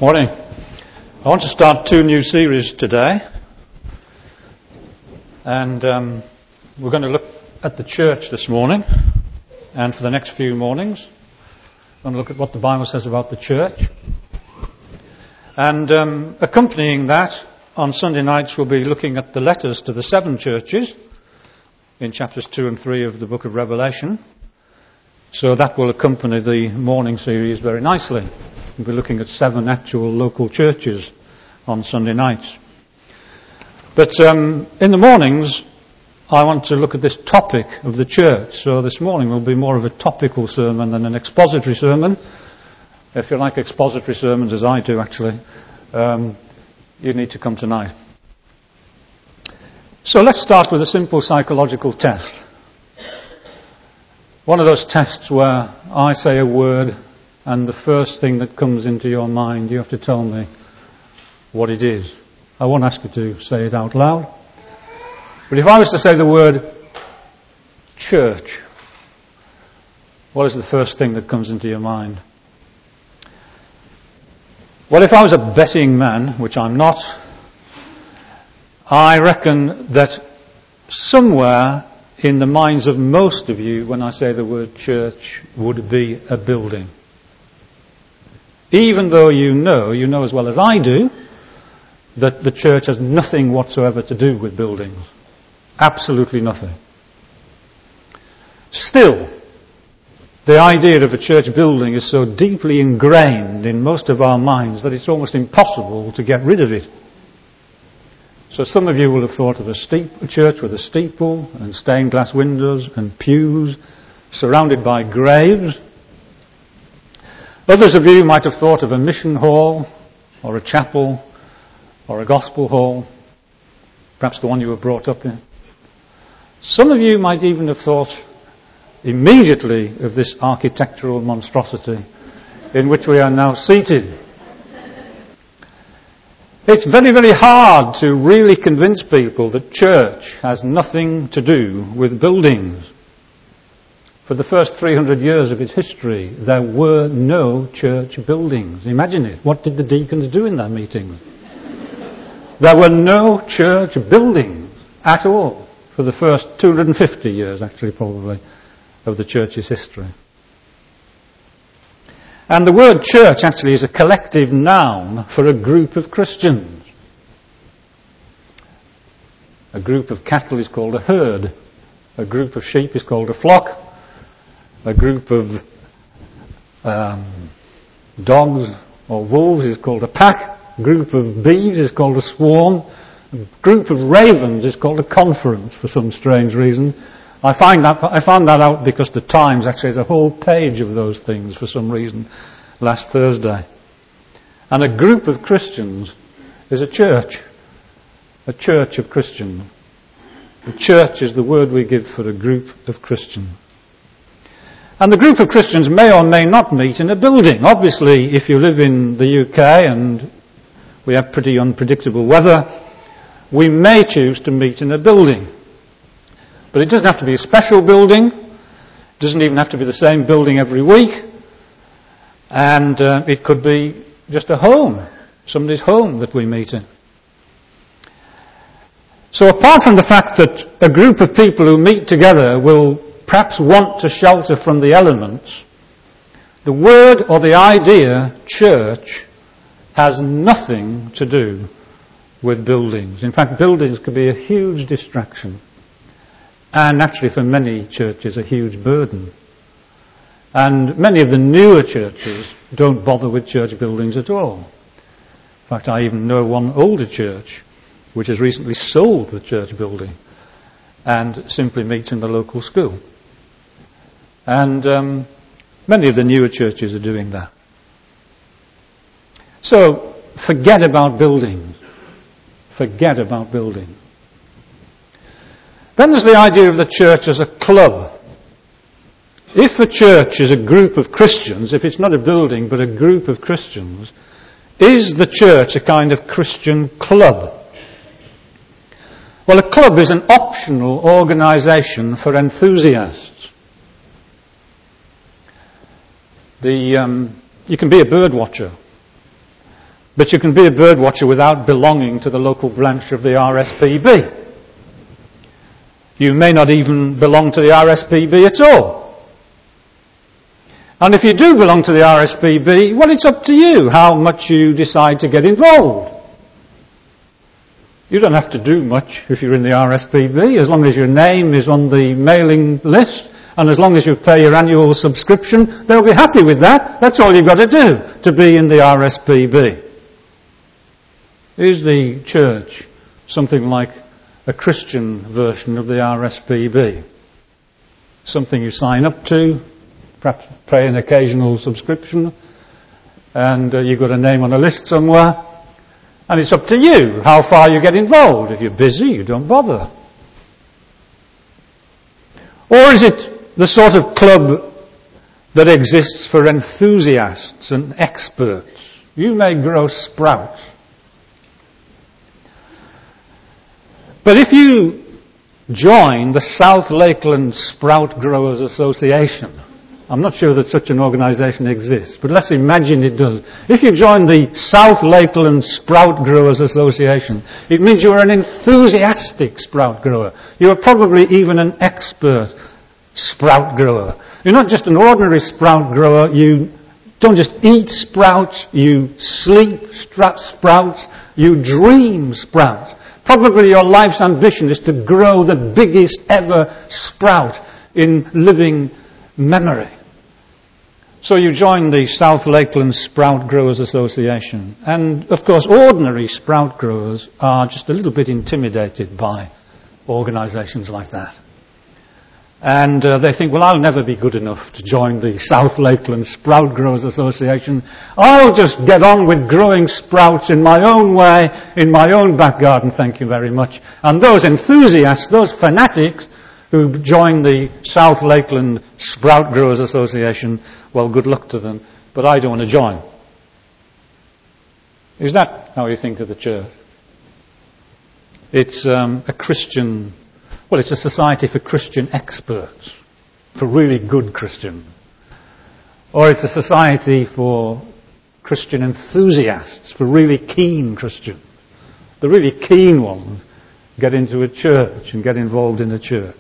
Morning. I want to start 2 new series today, and we're going to look at the church this morning, and for the next few mornings we're going to look at what the Bible says about the church. And accompanying that, on Sunday nights we'll be looking at the letters to the 7 churches in chapters 2 and 3 of the book of Revelation. So that will accompany the morning series very nicely. We'll be looking at 7 actual local churches on Sunday nights. But in the mornings, I want to look at this topic of the church. So this morning will be more of a topical sermon than an expository sermon. If you like expository sermons, as I do actually, you need to come tonight. So let's start with a simple psychological test. One of those tests where I say a word and the first thing that comes into your mind, you have to tell me what it is. I won't ask you to say it out loud. But if I was to say the word church, what is the first thing that comes into your mind? Well, if I was a betting man, which I'm not, I reckon that somewhere in the minds of most of you, when I say the word church, would be a building. Even though you know as well as I do, that the church has nothing whatsoever to do with buildings. Absolutely nothing. Still, the idea of a church building is so deeply ingrained in most of our minds that it's almost impossible to get rid of it. So some of you will have thought of a church with a steeple and stained glass windows and pews surrounded by graves. Others of you might have thought of a mission hall or a chapel or a gospel hall, perhaps the one you were brought up in. Some of you might even have thought immediately of this architectural monstrosity in which we are now seated. It's very, very hard to really convince people that church has nothing to do with buildings. For the first 300 years of its history, there were no church buildings. Imagine it. What did the deacons do in their meetings? There were no church buildings at all for the first 250 years, actually, probably, of the church's history. And the word church actually is a collective noun for a group of Christians. A group of cattle is called a herd. A group of sheep is called a flock. A group of dogs or wolves is called a pack. A group of bees is called a swarm. A group of ravens is called a conference for some strange reason. I found that out because the Times actually had a whole page of those things for some reason last Thursday. And a group of Christians is a church of Christians. The church is the word we give for a group of Christians. And the group of Christians may or may not meet in a building. Obviously, if you live in the UK and we have pretty unpredictable weather, we may choose to meet in a building. But it doesn't have to be a special building. It doesn't even have to be the same building every week. And it could be just a home, somebody's home that we meet in. So apart from the fact that a group of people who meet together will perhaps want to shelter from the elements, the word or the idea church has nothing to do with buildings. In fact, buildings could be a huge distraction. And actually for many churches a huge burden. And many of the newer churches don't bother with church buildings at all. In fact, I even know one older church which has recently sold the church building and simply meets in the local school. And many of the newer churches are doing that. So forget about buildings. Forget about buildings. Then there's the idea of the church as a club. If a church is a group of Christians, if it's not a building but a group of Christians, is the church a kind of Christian club? Well, a club is an optional organisation for enthusiasts. You can be a bird watcher. But you can be a bird watcher without belonging to the local branch of the RSPB. You may not even belong to the RSPB at all. And if you do belong to the RSPB, well, it's up to you how much you decide to get involved. You don't have to do much if you're in the RSPB, as long as your name is on the mailing list, and as long as you pay your annual subscription, they'll be happy with that. That's all you've got to do to be in the RSPB. Is the church something like a Christian version of the RSPB? Something you sign up to, perhaps pay an occasional subscription, and you've got a name on a list somewhere, and it's up to you how far you get involved. If you're busy, you don't bother. Or is it the sort of club that exists for enthusiasts and experts? You may grow sprouts. But if you join the South Lakeland Sprout Growers Association, I'm not sure that such an organisation exists, but let's imagine it does. If you join the South Lakeland Sprout Growers Association, it means you're an enthusiastic sprout grower. You're probably even an expert sprout grower. You're not just an ordinary sprout grower. You don't just eat sprouts, you sleep sprouts, you dream sprouts. Probably your life's ambition is to grow the biggest ever sprout in living memory. So you join the South Lakeland Sprout Growers Association. And, of course, ordinary sprout growers are just a little bit intimidated by organisations like that. And they think, well, I'll never be good enough to join the South Lakeland Sprout Growers Association. I'll just get on with growing sprouts in my own way, in my own back garden, thank you very much. And those enthusiasts, those fanatics who join the South Lakeland Sprout Growers Association, well, good luck to them, but I don't want to join. Is that how you think of the church? It's a Christian... Well, it's a society for Christian experts, for really good Christians. Or it's a society for Christian enthusiasts, for really keen Christians. The really keen ones get into a church and get involved in a church.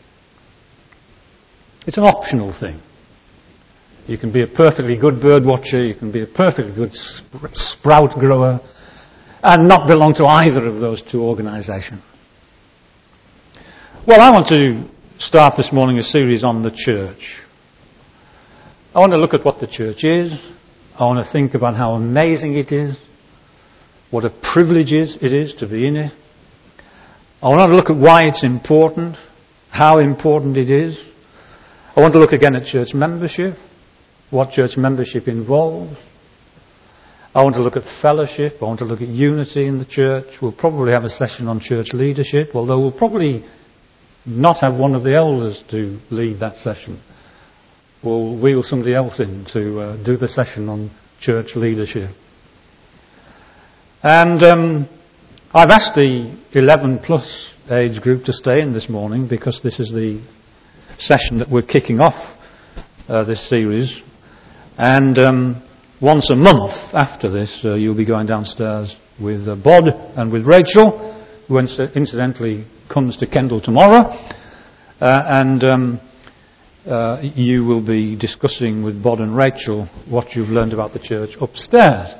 It's an optional thing. You can be a perfectly good bird watcher, you can be a perfectly good sprout grower, and not belong to either of those two organisations. Well, I want to start this morning a series on the church. I want to look at what the church is. I want to think about how amazing it is, what a privilege it is to be in it. I want to look at why it's important, how important it is. I want to look again at church membership, what church membership involves. I want to look at fellowship. I want to look at unity in the church. We'll probably have a session on church leadership, although we'll probably not have one of the elders to lead that session. We'll wheel somebody else in to do the session on church leadership. And I've asked the 11 plus age group to stay in this morning because this is the session that we're kicking off this series. And once a month after this, you'll be going downstairs with Bod and with Rachel, who incidentally comes to Kendal tomorrow, and you will be discussing with Bod and Rachel what you've learned about the church upstairs.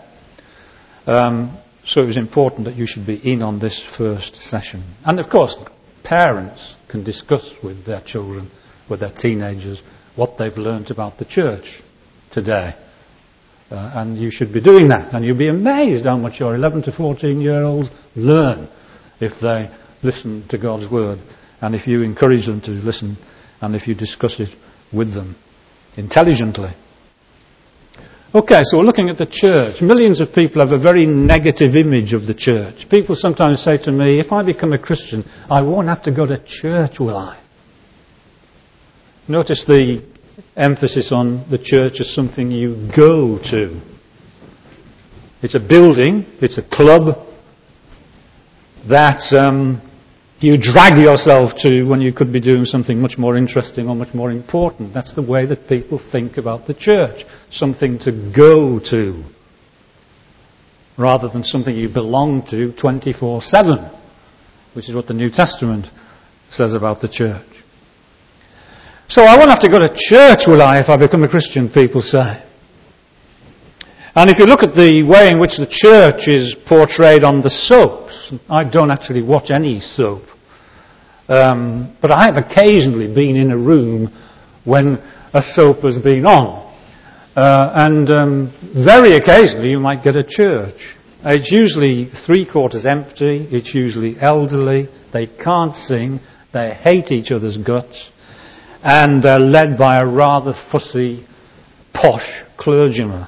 So it was important that you should be in on this first session. And of course, parents can discuss with their children, with their teenagers, what they've learned about the church today. And you should be doing that. And you'll be amazed how much your 11 to 14-year-olds learn if they listen to God's Word, and if you encourage them to listen, and if you discuss it with them intelligently. Okay, so we're looking at the church. Millions of people have a very negative image of the church. People sometimes say to me, if I become a Christian, I won't have to go to church, will I? Notice the emphasis on the church as something you go to. It's a building, it's a club that you drag yourself to when you could be doing something much more interesting or much more important. That's the way that people think about the church. Something to go to, rather than something you belong to 24/7, which is what the New Testament says about the church. So I won't have to go to church, will I, if I become a Christian, people say. And if you look at the way in which the church is portrayed on the soaps, I don't actually watch any soap, but I have occasionally been in a room when a soap has been on. And very occasionally you might get a church. It's usually 3/4 empty, it's usually elderly, they can't sing, they hate each other's guts, and they're led by a rather fussy, posh clergyman.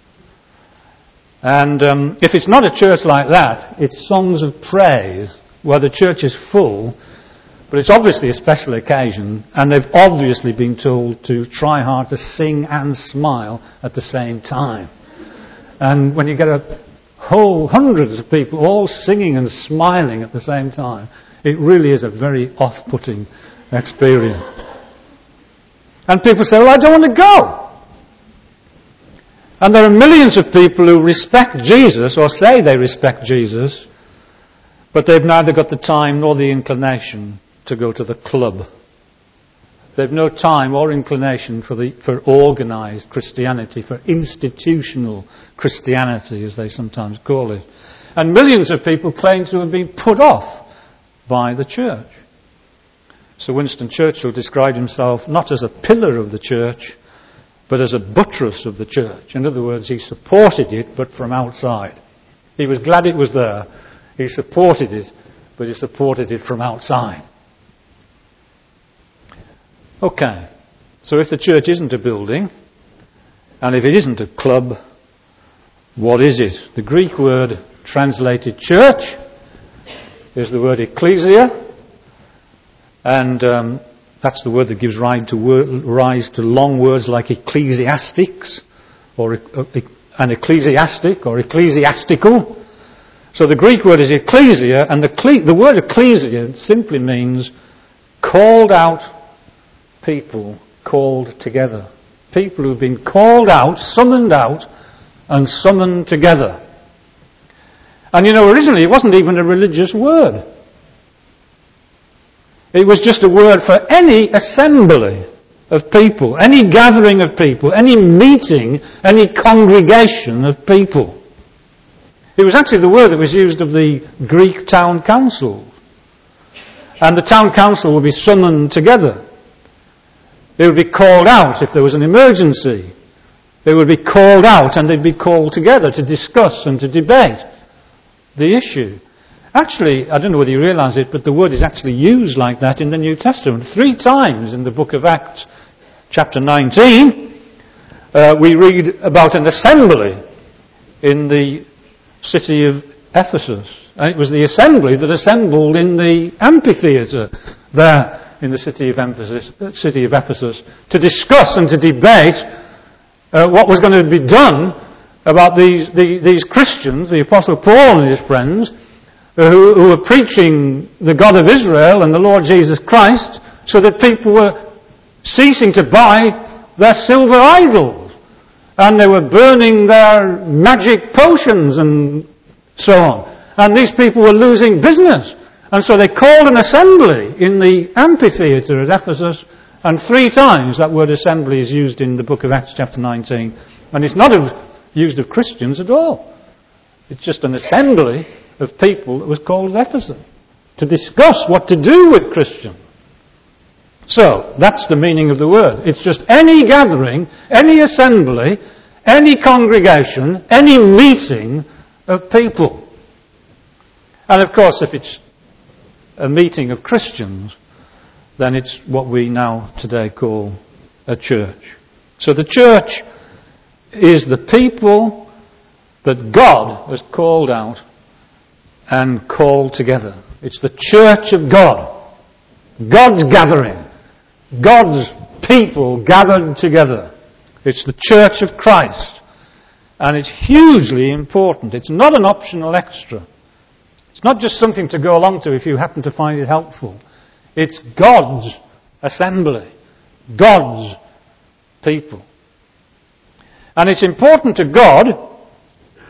And if it's not a church like that, it's songs of praise where the church is full, but it's obviously a special occasion, and they've obviously been told to try hard to sing and smile at the same time. And when you get a whole hundreds of people all singing and smiling at the same time, it really is a very off-putting experience. And people say, well, I don't want to go. And there are millions of people who respect Jesus, or say they respect Jesus, but they've neither got the time nor the inclination to go to the club. They've no time or inclination for organised Christianity, for institutional Christianity, as they sometimes call it. And millions of people claim to have been put off by the church. Sir Winston Churchill described himself not as a pillar of the church, but as a buttress of the church. In other words, he supported it, but from outside. He was glad it was there. He supported it, but he supported it from outside. Okay, so if the church isn't a building, and if it isn't a club, what is it? The Greek word translated church is the word ecclesia, and that's the word that gives rise to long words like ecclesiastics, or an ecclesiastic, or ecclesiastical. So the Greek word is ecclesia, and the word ecclesia simply means called out people, called together. People who've been called out, and summoned together. And originally it wasn't even a religious word. It was just a word for any assembly of people, any gathering of people, any meeting, any congregation of people. It was actually the word that was used of the Greek town council. And the town council would be summoned together. They would be called out if there was an emergency. They would be called out and they'd be called together to discuss and to debate the issue. Actually, I don't know whether you realise it, but the word is actually used like that in the New Testament. 3 times in the book of Acts, chapter 19, we read about an assembly in the city of Ephesus. And it was the assembly that assembled in the amphitheatre there in the city of Ephesus, to discuss and to debate what was going to be done about these Christians, the Apostle Paul and his friends, who were preaching the God of Israel and the Lord Jesus Christ, so that people were ceasing to buy their silver idols, and they were burning their magic potions and so on. And these people were losing business. And so they called an assembly in the amphitheatre at Ephesus, and 3 times that word assembly is used in the book of Acts chapter 19. And it's not used of Christians at all. It's just an assembly of people that was called at Ephesus to discuss what to do with Christians. So, that's the meaning of the word. It's just any gathering, any assembly, any congregation, any meeting of people. And of course, if it's a meeting of Christians, then it's what we now today call a church. So the church is the people that God has called out and called together. It's the church of God. God's gathering. God's people gathered together. It's the church of Christ. And it's hugely important. It's not an optional extra. It's not just something to go along to if you happen to find it helpful. It's God's assembly. God's people. And it's important to God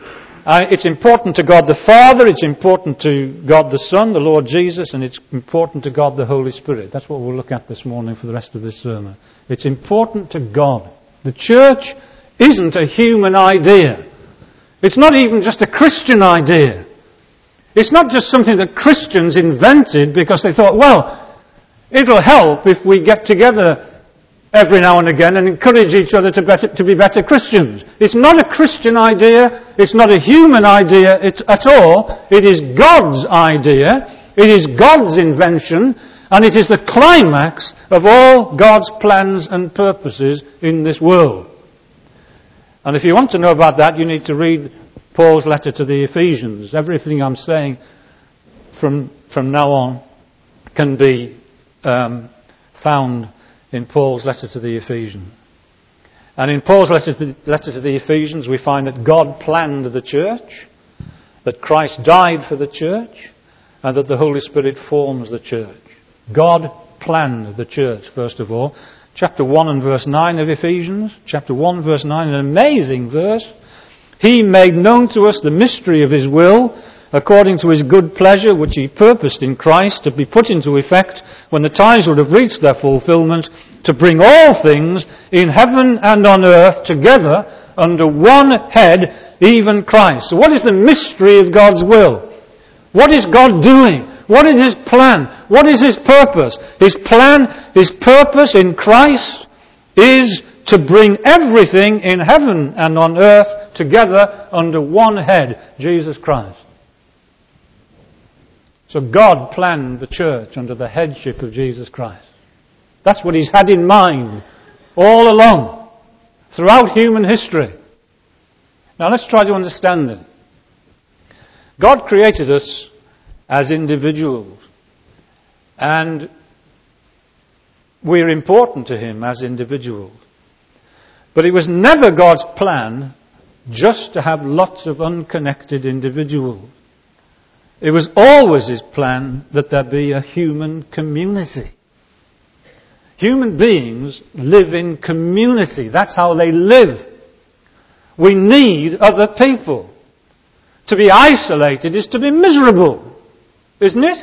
It's important to God the Father, it's important to God the Son, the Lord Jesus, and it's important to God the Holy Spirit. That's what we'll look at this morning for the rest of this sermon. It's important to God. The church isn't a human idea. It's not even just a Christian idea. It's not just something that Christians invented because they thought, well, it'll help if we get together every now and again and encourage each other to be better Christians. It's not a Christian idea. It's not a human idea at all. It is God's idea. It is God's invention. And it is the climax of all God's plans and purposes in this world. And if you want to know about that, you need to read Paul's letter to the Ephesians. Everything I'm saying from now on can be found in Paul's letter to the Ephesians. And in Paul's letter to the Ephesians, we find that God planned the church, that Christ died for the church, and that the Holy Spirit forms the church. God planned the church, first of all. Chapter 1 and verse 9 of Ephesians. Chapter 1 verse 9, an amazing verse. He made known to us the mystery of His will, according to His good pleasure, which He purposed in Christ to be put into effect when the times would have reached their fulfillment, to bring all things in heaven and on earth together under one head, even Christ. So what is the mystery of God's will? What is God doing? What is His plan? What is His purpose? His plan, His purpose in Christ is to bring everything in heaven and on earth together under one head, Jesus Christ. So God planned the church under the headship of Jesus Christ. That's what He's had in mind all along, throughout human history. Now let's try to understand it. God created us as individuals, and we're important to Him as individuals. But it was never God's plan just to have lots of unconnected individuals. It was always His plan that there be a human community. Human beings live in community. That's how they live. We need other people. To be isolated is to be miserable, isn't it?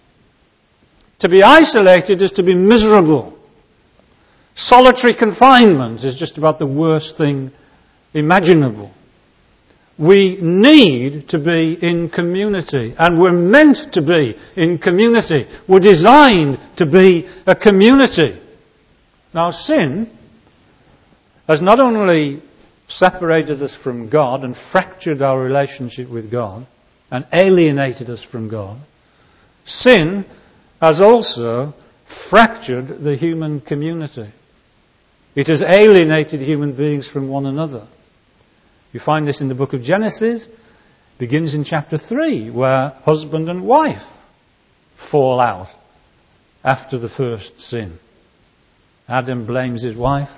To be isolated is to be miserable. Solitary confinement is just about the worst thing imaginable. We need to be in community, and we're meant to be in community. We're designed to be a community. Now, sin has not only separated us from God and fractured our relationship with God and alienated us from God, sin has also fractured the human community. It has alienated human beings from one another. You find this in the book of Genesis. It begins in chapter 3, where husband and wife fall out after the first sin. Adam blames his wife,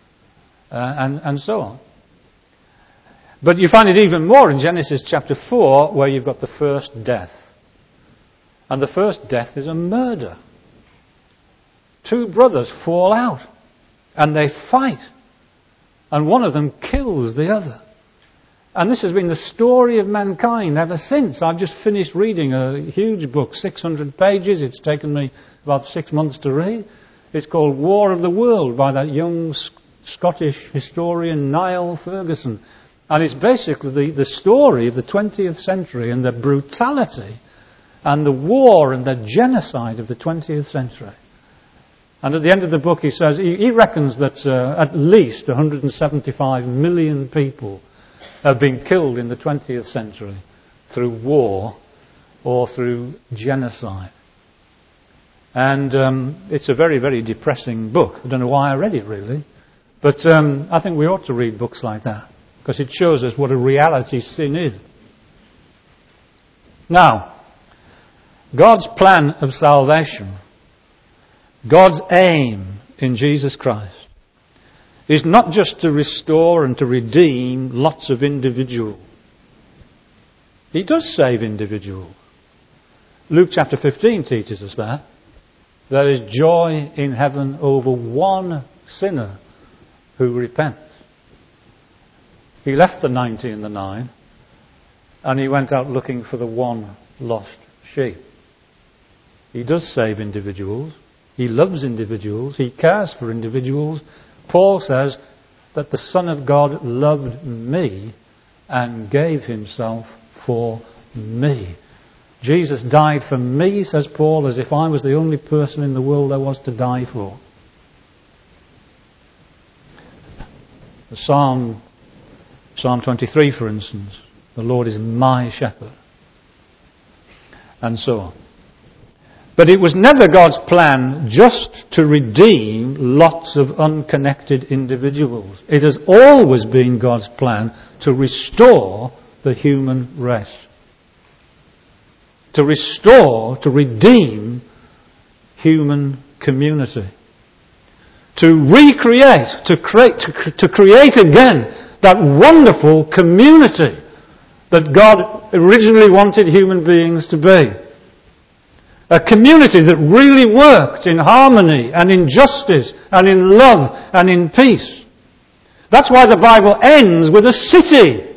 and so on. But you find it even more in Genesis chapter 4, where you've got the first death. And the first death is a murder. Two brothers fall out, and they fight. And one of them kills the other. And this has been the story of mankind ever since. I've just finished reading a huge book, 600 pages. It's taken me about 6 months to read. It's called War of the World by that young Scottish historian Niall Ferguson. And it's basically the story of the 20th century and the brutality and the war and the genocide of the 20th century. And at the end of the book he says, he reckons that at least 175 million people have been killed in the 20th century through war or through genocide. And it's a very, very depressing book. I don't know why I read it really. But I think we ought to read books like that, because it shows us what a reality sin is. Now, God's plan of salvation, God's aim in Jesus Christ, is not just to restore and to redeem lots of individuals. He does save individuals. Luke chapter 15 teaches us that. There is joy in heaven over one sinner who repents. He left the 90 and the 9 and he went out looking for the one lost sheep. He does save individuals. He loves individuals. He cares for individuals. Paul says that the Son of God loved me and gave himself for me. Jesus died for me, says Paul, as if I was the only person in the world there was to die for. Psalm 23, for instance, the Lord is my shepherd, and so on. But it was never God's plan just to redeem lots of unconnected individuals. It has always been God's plan to restore the human race. To restore, to redeem human community. To recreate, to create again that wonderful community that God originally wanted human beings to be. A community that really worked in harmony and in justice and in love and in peace. That's why the Bible ends with a city.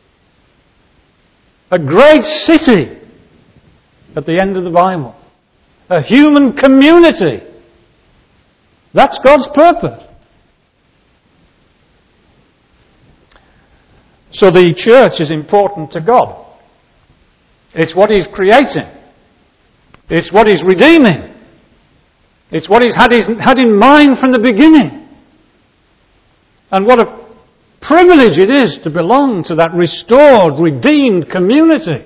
A great city at the end of the Bible. A human community. That's God's purpose. So the church is important to God. It's what He's creating. It's what He's redeeming. It's what He's had in mind from the beginning. And what a privilege it is to belong to that restored, redeemed community.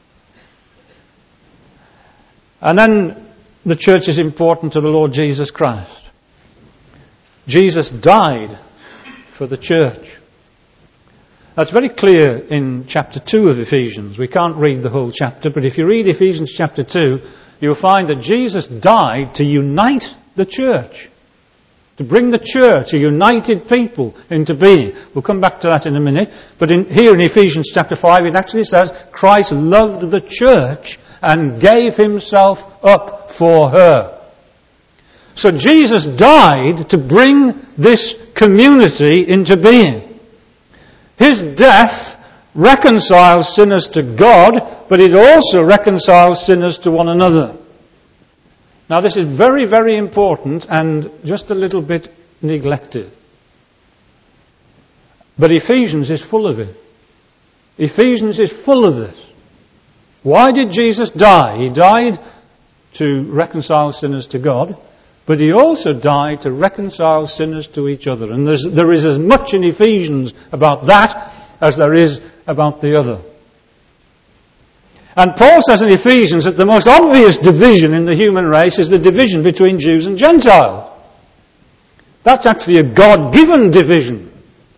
And then the church is important to the Lord Jesus Christ. Jesus died for the church. That's very clear in chapter 2 of Ephesians. We can't read the whole chapter, but if you read Ephesians chapter 2, you'll find that Jesus died to unite the church. To bring the church, a united people, into being. We'll come back to that in a minute. But here in Ephesians chapter 5, it actually says, Christ loved the church and gave himself up for her. So Jesus died to bring this community into being. His death reconciles sinners to God, but it also reconciles sinners to one another. Now this is very, very important and just a little bit neglected. But Ephesians is full of it. Ephesians is full of this. Why did Jesus die? He died to reconcile sinners to God, but he also died to reconcile sinners to each other. And there is as much in Ephesians about that as there is about the other. And Paul says in Ephesians that the most obvious division in the human race is the division between Jews and Gentiles. That's actually a God-given division.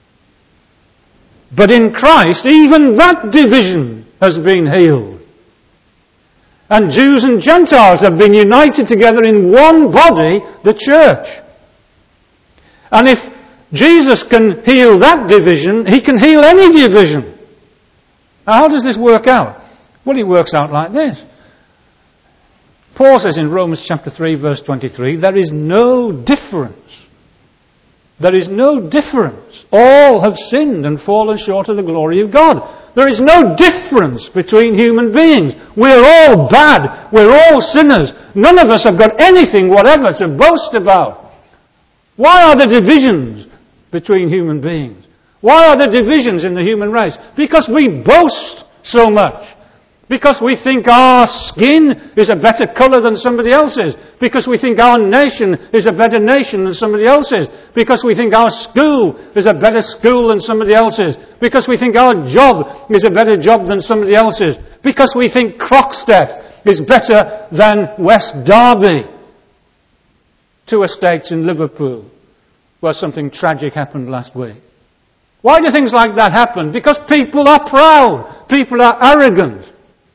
But in Christ, even that division has been healed. And Jews and Gentiles have been united together in one body, the church. And if Jesus can heal that division, he can heal any division. Now, how does this work out? Well, it works out like this. Paul says in Romans chapter 3, verse 23, there is no difference. There is no difference. All have sinned and fallen short of the glory of God. There is no difference between human beings. We're all bad. We're all sinners. None of us have got anything whatever to boast about. Why are there divisions between human beings? Why are there divisions in the human race? Because we boast so much. Because we think our skin is a better colour than somebody else's. Because we think our nation is a better nation than somebody else's. Because we think our school is a better school than somebody else's. Because we think our job is a better job than somebody else's. Because we think Croxteth is better than West Derby. 2 estates in Liverpool where something tragic happened last week. Why do things like that happen? Because people are proud. People are arrogant.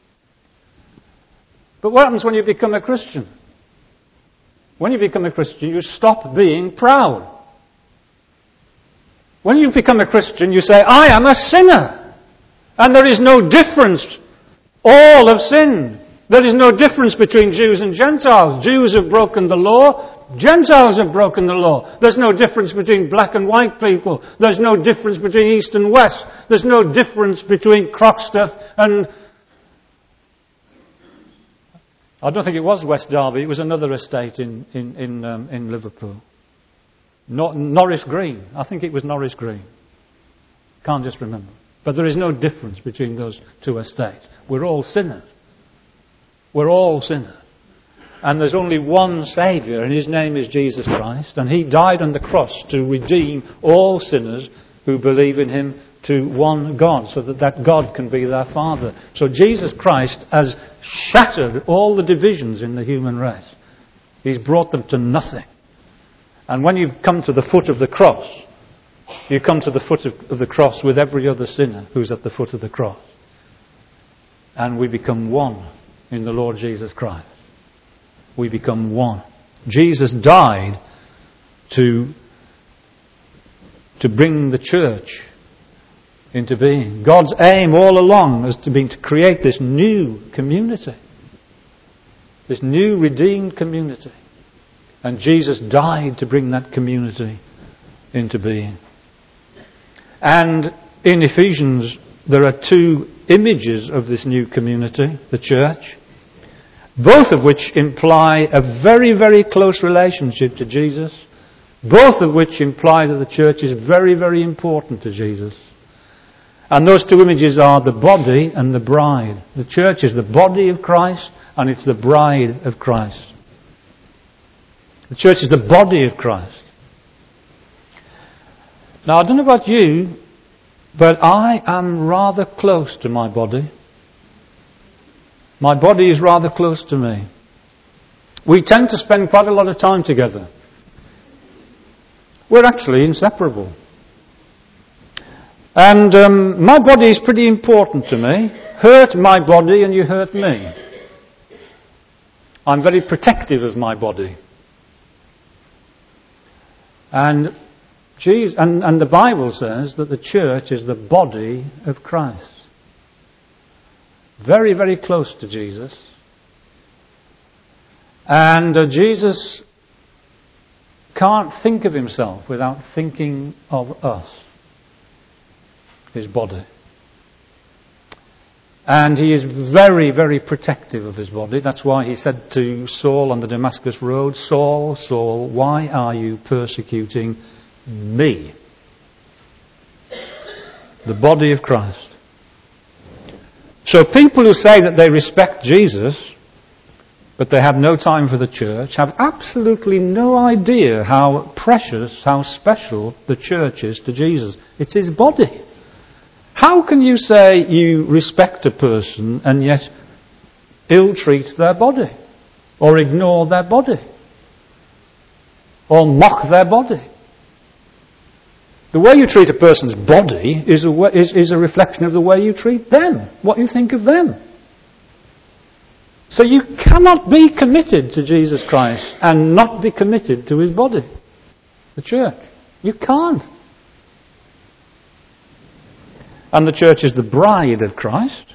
But what happens when you become a Christian? When you become a Christian, you stop being proud. When you become a Christian, you say, I am a sinner. And there is no difference. All have sinned. There is no difference between Jews and Gentiles. Jews have broken the law. Gentiles have broken the law. There's no difference between black and white people. There's no difference between east and west. There's no difference between Croxteth and... I don't think it was West Derby. It was another estate in Liverpool. Norris Green. I think it was Norris Green. Can't just remember. But there is no difference between those two estates. We're all sinners. We're all sinners. And there's only one Saviour, and His name is Jesus Christ. And He died on the cross to redeem all sinners who believe in Him to one God, so that God can be their Father. So Jesus Christ has shattered all the divisions in the human race. He's brought them to nothing. And when you come to the foot of the cross, you come to the foot of the cross with every other sinner who's at the foot of the cross. And we become one in the Lord Jesus Christ. We become one. Jesus died to bring the church into being. God's aim all along has been to create this new community. This new redeemed community. And Jesus died to bring that community into being. And in Ephesians, there are two images of this new community, the church, both of which imply a very, very close relationship to Jesus, both of which imply that the church is very, very important to Jesus. And those two images are the body and the bride. The church is the body of Christ, and it's the bride of Christ. The church is the body of Christ. Now, I don't know about you, but I am rather close to my body. My body is rather close to me. We tend to spend quite a lot of time together. We're actually inseparable. And my body is pretty important to me. Hurt my body and you hurt me. I'm very protective of my body. And the Bible says that the church is the body of Christ. Very, very close to Jesus. And Jesus can't think of Himself without thinking of us, His body. And He is very, very protective of His body. That's why He said to Saul on the Damascus road, "Saul, Saul, why are you persecuting me?" The body of Christ. So people who say that they respect Jesus, but they have no time for the church, have absolutely no idea how precious, how special the church is to Jesus. It's His body. How can you say you respect a person and yet ill-treat their body? Or ignore their body? Or mock their body? The way you treat a person's body is a reflection of the way you treat them, what you think of them. So you cannot be committed to Jesus Christ and not be committed to His body, the church. You can't. And the church is the bride of Christ.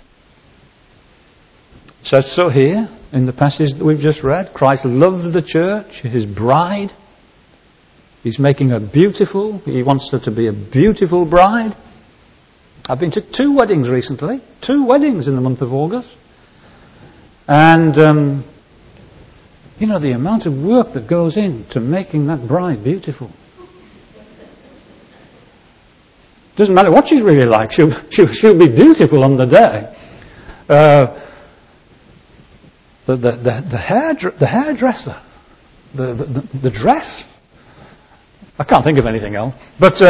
It says so here in the passage that we've just read. Christ loves the church, His bride. He's making her beautiful. He wants her to be a beautiful bride. I've been to 2 weddings recently. 2 weddings in the month of August. And, the amount of work that goes into making that bride beautiful. Doesn't matter what she's really like. She'll be beautiful on the day. The hairdresser. The dress. I can't think of anything else. But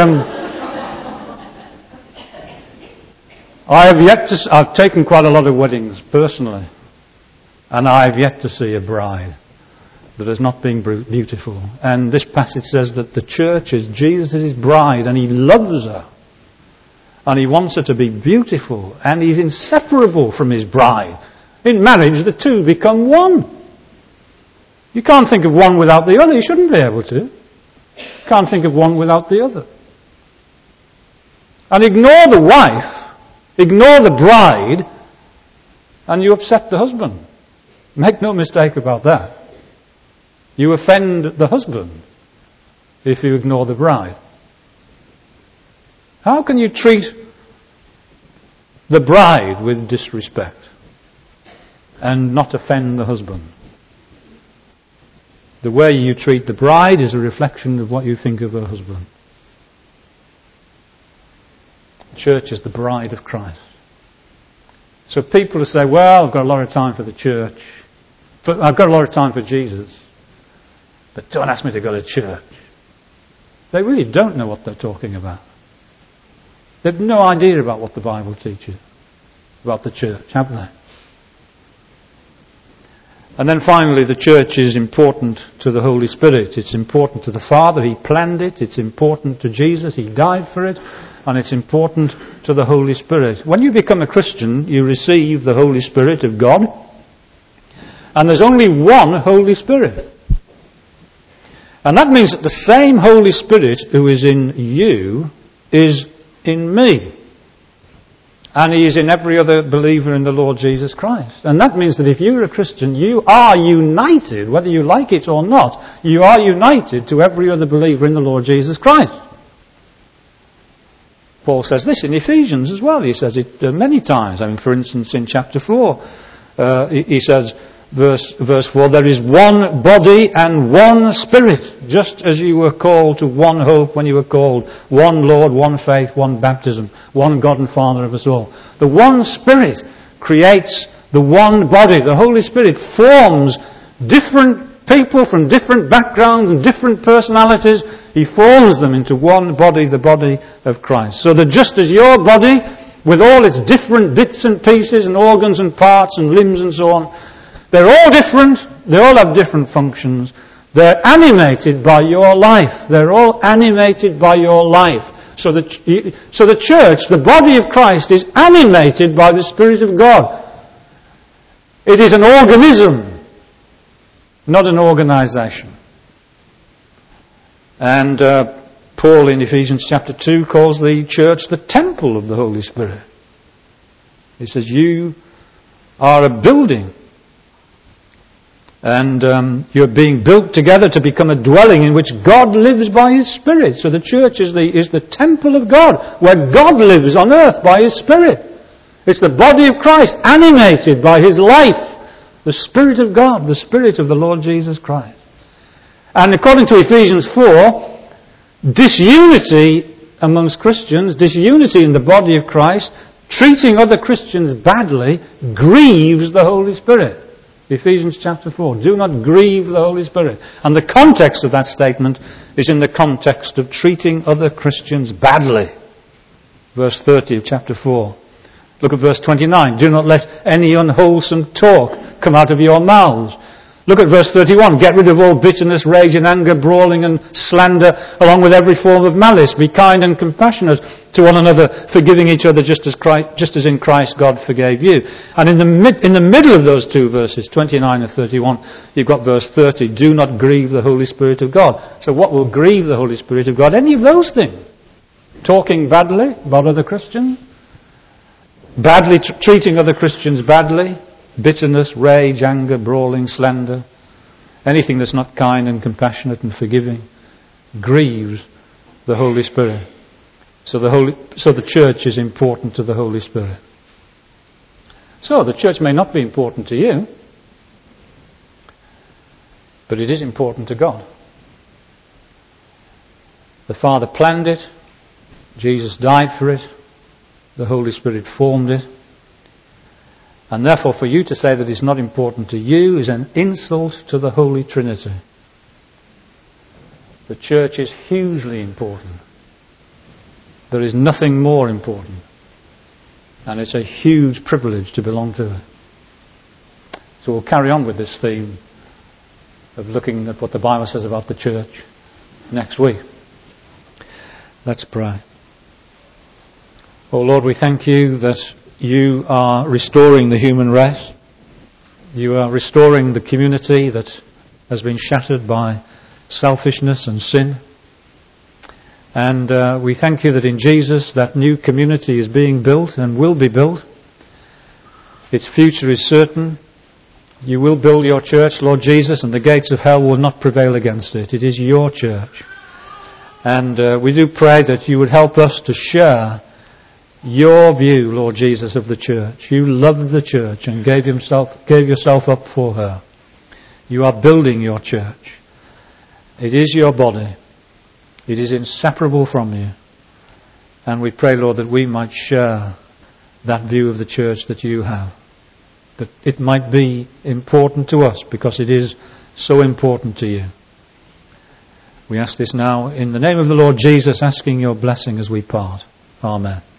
I've taken quite a lot of weddings personally, and I've yet to see a bride that has not been beautiful. And this passage says that the church is Jesus' bride, and He loves her, and He wants her to be beautiful, and He's inseparable from His bride. In marriage, the two become one. You can't think of one without the other. You shouldn't be able to. Can't think of one without the other. And ignore the wife, ignore the bride, and you upset the husband. Make no mistake about that. You offend the husband if you ignore the bride. How can you treat the bride with disrespect and not offend the husband? The way you treat the bride is a reflection of what you think of her husband. The church is the bride of Christ. So people who say, well, I've got a lot of time for the church, but I've got a lot of time for Jesus, but don't ask me to go to church. They really don't know what they're talking about. They've no idea about what the Bible teaches about the church, have they? And then finally, the church is important to the Holy Spirit. It's important to the Father. He planned it. It's important to Jesus. He died for it. And it's important to the Holy Spirit. When you become a Christian, you receive the Holy Spirit of God. And there's only one Holy Spirit. And that means that the same Holy Spirit who is in you is in me. And He is in every other believer in the Lord Jesus Christ. And that means that if you're a Christian, you are united, whether you like it or not, you are united to every other believer in the Lord Jesus Christ. Paul says this in Ephesians as well. He says it many times. I mean, for instance, in chapter 4, he says, verse 4, there is one body and one Spirit, just as you were called to one hope when you were called, one Lord, one faith, one baptism, one God and Father of us all. The one Spirit creates the one body. The Holy Spirit forms different people from different backgrounds and different personalities. He forms them into one body, the body of Christ. So that just as your body, with all its different bits and pieces and organs and parts and limbs and so on, they're all different, they all have different functions. They're animated by your life. They're all animated by your life. So the church, the body of Christ, is animated by the Spirit of God. It is an organism, not an organisation. And Paul in Ephesians chapter 2 calls the church the temple of the Holy Spirit. He says, you are a building. And you're being built together to become a dwelling in which God lives by His Spirit. So the church is the temple of God, where God lives on earth by His Spirit. It's the body of Christ animated by His life, the Spirit of God, the Spirit of the Lord Jesus Christ. And according to Ephesians 4, disunity amongst Christians, disunity in the body of Christ, treating other Christians badly, grieves the Holy Spirit. Ephesians chapter 4. Do not grieve the Holy Spirit. And the context of that statement is in the context of treating other Christians badly. Verse 30 of chapter 4. Look at verse 29. Do not let any unwholesome talk come out of your mouths. Look at verse 31. Get rid of all bitterness, rage and anger, brawling and slander, along with every form of malice. Be kind and compassionate to one another, forgiving each other just as in Christ God forgave you. And in the middle of those two verses, 29 and 31, you've got verse 30. Do not grieve the Holy Spirit of God. So what will grieve the Holy Spirit of God? Any of those things. Talking badly about other Christians. Badly treating other Christians badly. Bitterness, rage, anger, brawling, slander, anything that's not kind and compassionate and forgiving, grieves the Holy Spirit. So the church is important to the Holy Spirit. So the church may not be important to you, but it is important to God. The Father planned it, Jesus died for it, the Holy Spirit formed it. And therefore for you to say that it's not important to you is an insult to the Holy Trinity. The church is hugely important. There is nothing more important. And it's a huge privilege to belong to it. So we'll carry on with this theme of looking at what the Bible says about the church next week. Let's pray. Oh Lord, we thank you that you are restoring the human race. You are restoring the community that has been shattered by selfishness and sin. And we thank you that in Jesus that new community is being built and will be built. Its future is certain. You will build your church, Lord Jesus, and the gates of hell will not prevail against it. It is your church. And we do pray that you would help us to share your view, Lord Jesus, of the church. You loved the church and gave yourself up for her. You are building your church. It is your body. It is inseparable from you. And we pray, Lord, that we might share that view of the church that you have. That it might be important to us because it is so important to you. We ask this now in the name of the Lord Jesus, asking your blessing as we part. Amen.